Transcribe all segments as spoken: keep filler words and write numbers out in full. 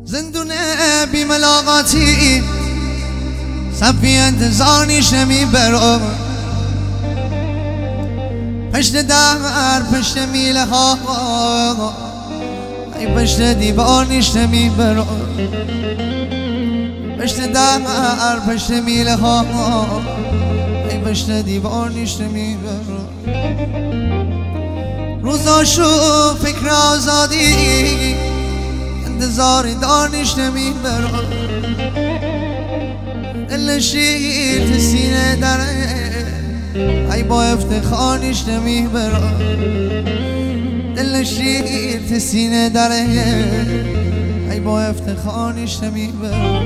زندون بی ملاقاتی صفی انتظار نشمی برو پشت در پشت میله ها ای پشت دیوار نشمی برو پشت در پشت میله ها ای پشت دیوار نشمی برو روزاشو فکر آزادی انتظار دانش نمی برو دل شیر تو سینه دره ای با افتخارش نمی برو دل شیر تو سینه دره ای با افتخارش نمی برو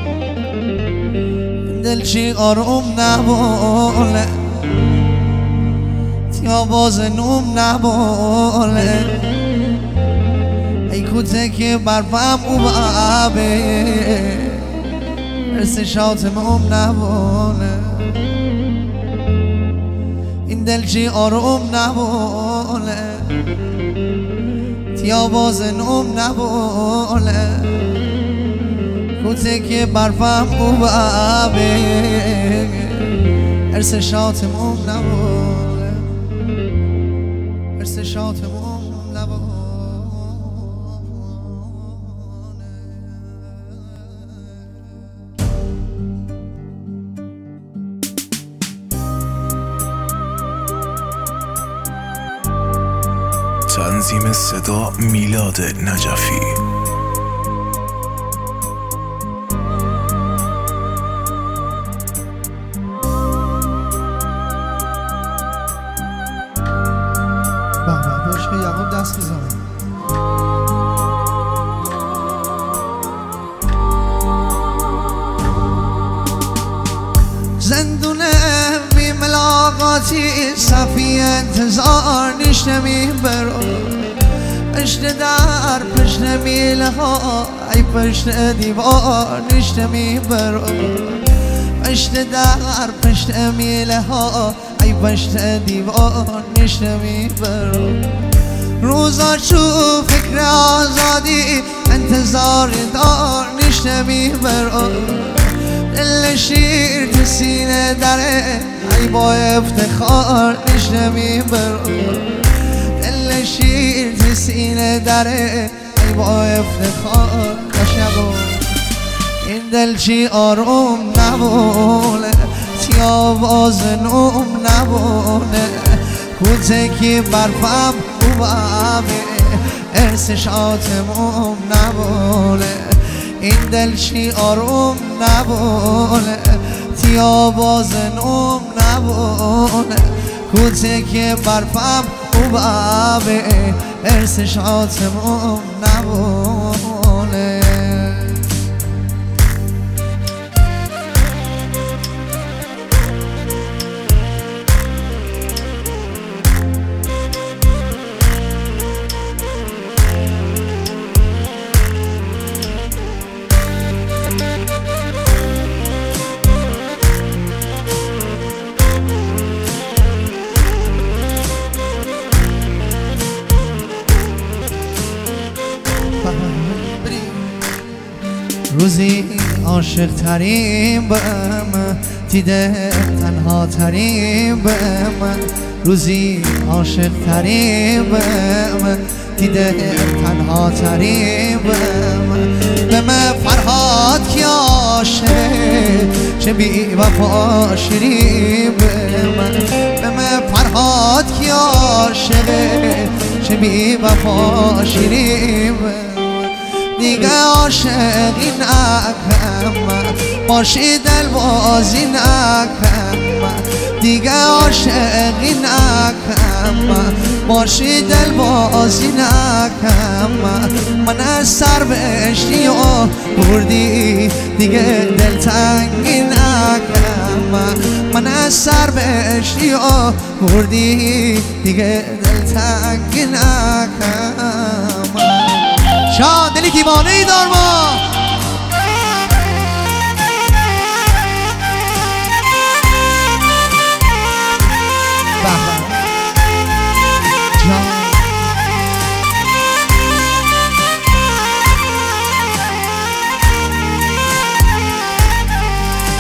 دل چی آروم نبوله تی آواز نوم نبوله ای کوته که برفم او بابه ارس شاتم ام نبونه این دل چی آروم نبونه تی آواز نوم نبونه کوته که برفم او بابه ارس شاتم ام نبونه ارس شاتم ام نبونه تنظیم صدا میلاد نجفی. بابا باشه یعقوب دست بزن. زندونه بی ملاقاتی صفی انتظار نشنمی برو پشت در پشت میله ها ای پشت دیوار نشنمی برو پشت در پشت میله ها ای پشت دیوار نشنمی برو روزاشو فکر آزادی انتظار دار نشنمی برو دل شیر تو سینه دره ای با افتخار نشنمی برو دل شیر تو سینه دره ای با افتخار نشنمی این دل چی آروم نبونه تی آواز نوم نبونه کوته که برفم او بابه ارس شاتموم نبونه این دل چی آروم نبونه تی آواز نوم نبونه کوته که برفم او بابه ارس شاتموم نبونه روزی عاشق ترین به من دیده تنها ترین به من روزی عاشق ترین به من دیده تنها ترین به من به من فرهاد کی عاشق چه بی وفا شیرین به من به من فرهاد کی عاشق چه بی وفا شیرین به من دیگه عاشقی نکن باشی دل بازی نکن دیگه عاشقی نکن باشی دل بازی نکن من از سر بهشتی و بردی دیگه دل تنگی نکن من از سر بهشتی و بردی دیگه دل تنگی نکن شاد دلی دیوانه ای دار ما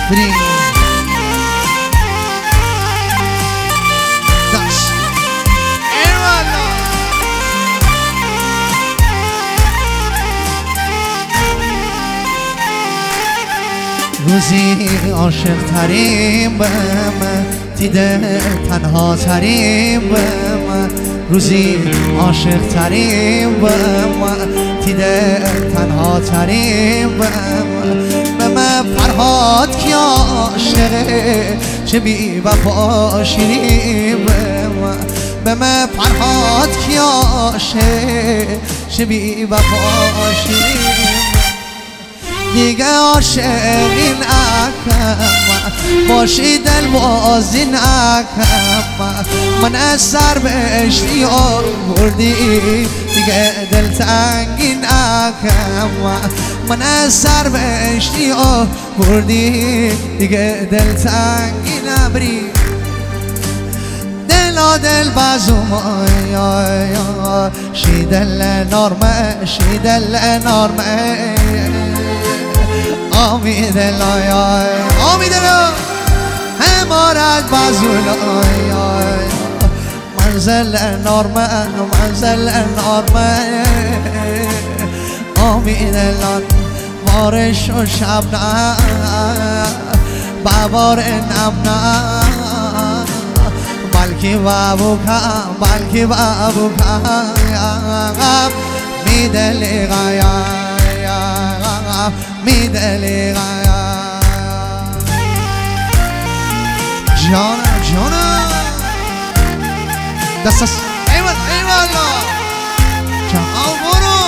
بریم دست ایوالا روزی عاشق تریم به من دیده تنها تریم به من روزی عاشق تریم به من دیده تنها تریم به من به من فرهاد کی عاشقه چه بی وفا شیرین به من به من فرهاد کی عاشقه چه بی وفا شیرین دیگه عاشقی نکم باشی دل بازی نکم من از سر بهشتی آوردی دیگه دل تنگی نکم من از سر بهشتی آوردی دیگه دل تنگی نبری دل دل بازم شی دل نرمه شی دل نرمه آمی دل آی آمی دل همارد بازول آی منزل نرمه منزل نرمه آمی دل بارش و شب نه بابار نم نه بلکی بابو کم بلکی بابو کم می دلی غیا می دلی غیا جانم جانم دست از ایوال ایوالا جان برو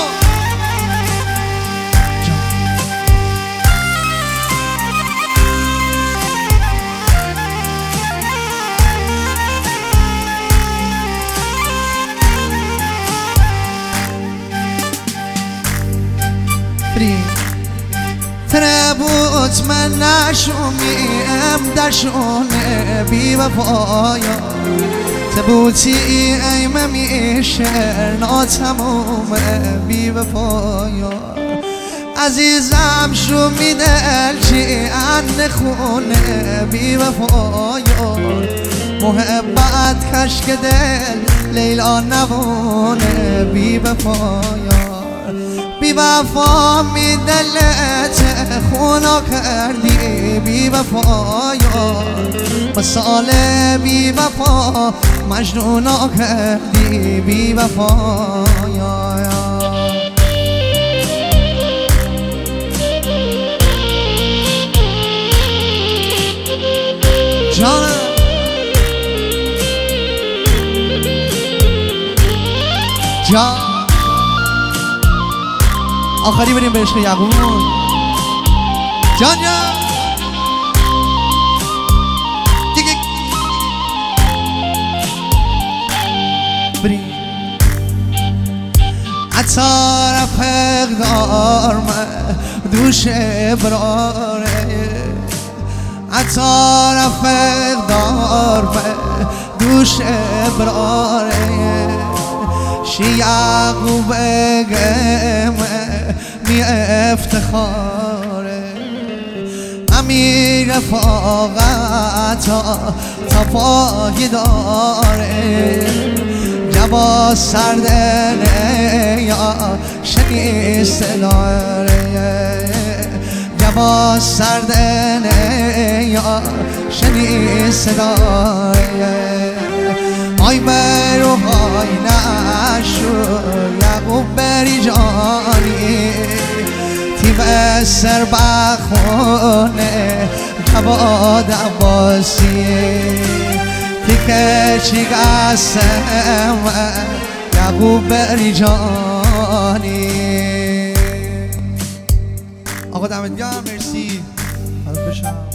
تربوت من نشومیم درشونه بی وفایا تبوتی ایم میشه ناتمومه بی وفایا عزیزم شو می دل چی ان خونه بی وفایا محبت کشک دل لیلا نبونه بی وفایا بی وفا می دلت خونا کردی بی وفایا مثال بی وفا مجنونا کردی بی وفایا جانم جان آخری بریم به عشق یعقوب جان جان دیگه بریم عطارف اقدار دوش براره عطارف اقدار دوش براره شی یعقوب گمه می افتخاره امیر رفاقتا تفاهی داره جوا سردنه یا شنیست داره جوا سردنه یا شنیست داره آی برو های نشو یعقوب بری جانی تیم سر بخونه جواد عباسی تیکه چی قسم یعقوب بری جانی آقا دمت گرم مرسی.